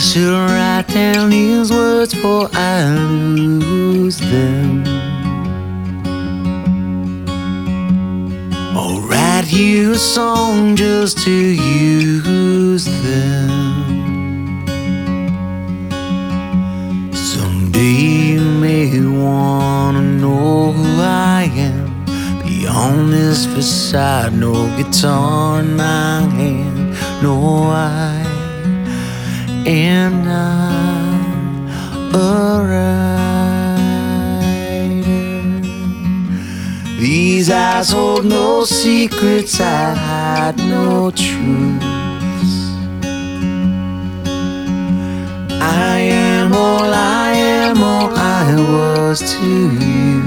should write down these words before I lose them. Or write you a song just to use them. Someday you may wanna know who I am. Beyond this facade, no guitar in my hand. No, I am not a writer. These eyes hold no secrets, I hide no truths. I am all I was to you.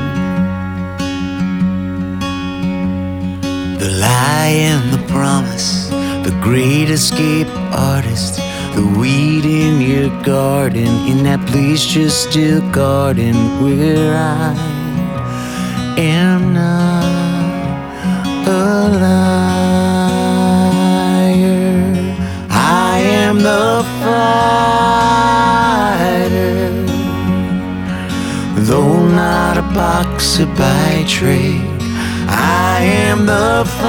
The lie and the promise, the great escape artist, the weed in your garden, in that place just still garden where I am not a liar. I am the fighter, though not a boxer by trade. I am the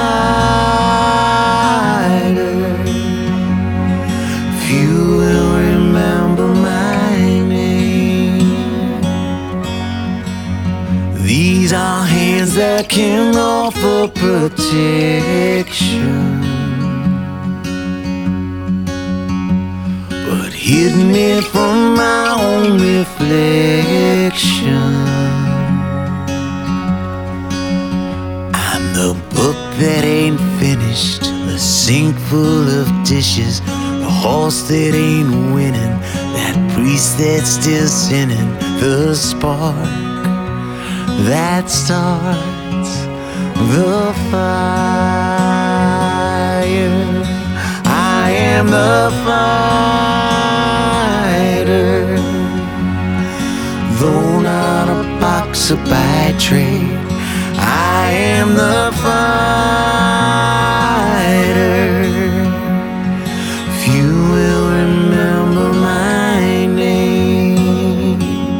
fighter. Few will remember my name. These are hands that can offer protection, but hid me from my own reflection. The book that ain't finished, the sink full of dishes, the horse that ain't winning, that priest that's still sinning, the spark that starts the fire. I am the fighter, though not a boxer by trade. I am the fighter. Few will remember my name.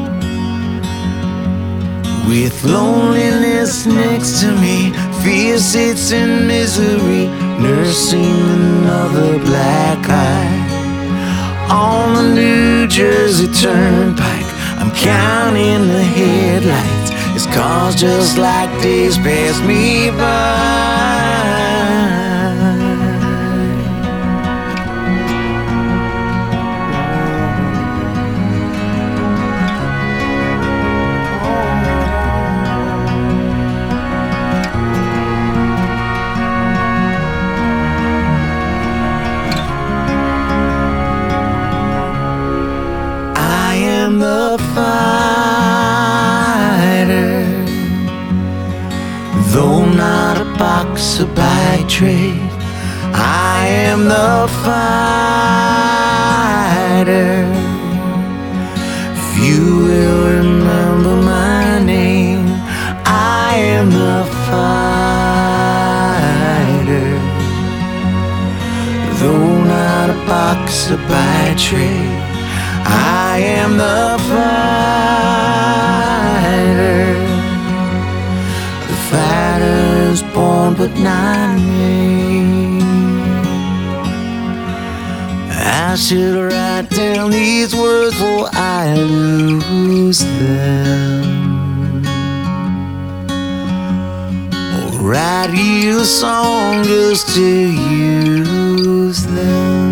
With loneliness next to me, fear sits in misery, nursing another black eye. On the New Jersey Turnpike, I'm counting the headlights. It's cars just like days pass me by. I am the fighter, though not a boxer by trade. I am the fighter. Few will remember my name. I am the fighter, though not a boxer by trade. I am the fighter. The fighter is born but not made. I should write down these words before I lose them, or write you a song just to use them.